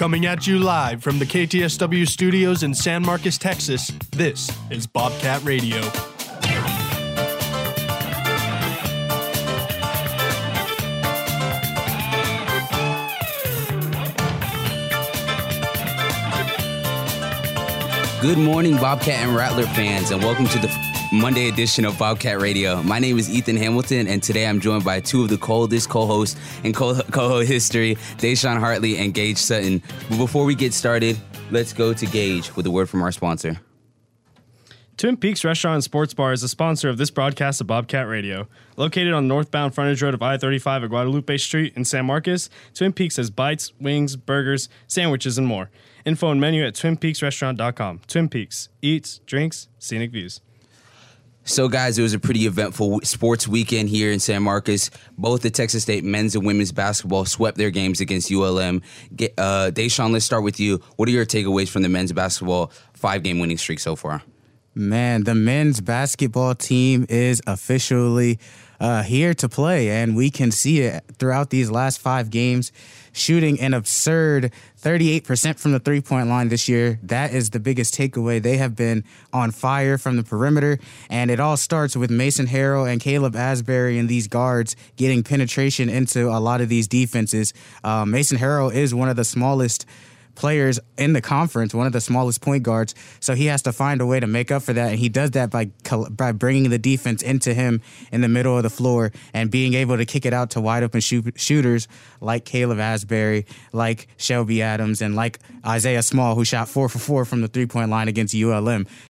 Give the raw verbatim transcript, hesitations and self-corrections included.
Coming at you live from the K T S W studios in San Marcos, Texas, this is Bobcat Radio. Good morning, Bobcat and Rattler fans, and welcome to the Monday edition of Bobcat Radio. My name is Ethan Hamilton, and today I'm joined by two of the coldest co-hosts in co- co-host history, Deshaun Hartley and Gage Sutton. But before we get started, let's go to Gage with a word from our sponsor. Twin Peaks Restaurant and Sports Bar is a sponsor of this broadcast of Bobcat Radio. Located on the northbound frontage road of I thirty-five at Guadalupe Street in San Marcos, Twin Peaks has bites, wings, burgers, sandwiches, and more. Info and menu at twin peaks restaurant dot com. Twin Peaks. Eats, drinks, scenic views. So, guys, it was a pretty eventful sports weekend here in San Marcos. Both the Texas State men's and women's basketball swept their games against U L M. Uh, Deshaun, let's start with you. What are your takeaways from the men's basketball five-game winning streak so far? Man, the men's basketball team is officially uh, here to play, and we can see it throughout these last five games, shooting an absurd thirty-eight percent from the three-point line this year. That is the biggest takeaway. They have been on fire from the perimeter, and it all starts with Mason Harrell and Caleb Asbury and these guards getting penetration into a lot of these defenses. Uh, Mason Harrell is one of the smallest players in the conference, one of the smallest point guards, so he has to find a way to make up for that, and he does that by by bringing the defense into him in the middle of the floor and being able to kick it out to wide open shoot, shooters like Caleb Asbury, like Shelby Adams, and like Isaiah Small, who shot four for four from the three-point line against U L M.